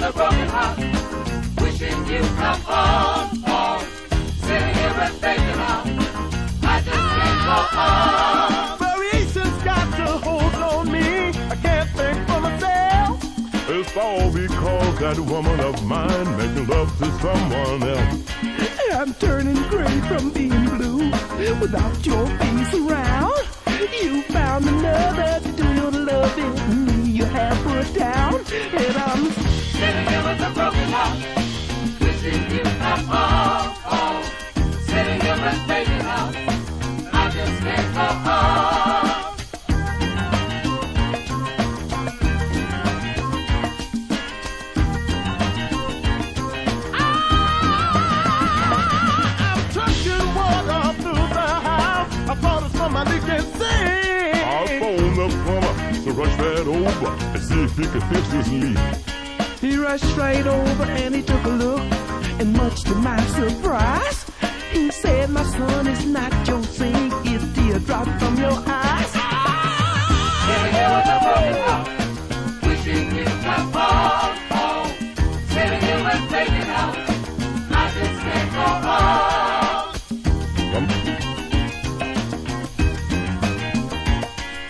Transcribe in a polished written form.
a broken heart, wishing you come home. Sitting here and thinking of, I just can't go on. Variations got to hold on me. I can't think for myself. It's all because that woman of mine making love to someone else. I'm turning gray from being blue without your face around. You found another to do your loving. You have put down, and I'm sitting here with a broken heart, wishing you come home. Sitting here and thinking of, I just can't go on. Somebody can sing. I'll phone the plumber to rush that over and see if he can fix this leak. He rushed right over and he took a look, and much to my surprise, he said, my son, it's not your sink, it's teardrop from your eyes.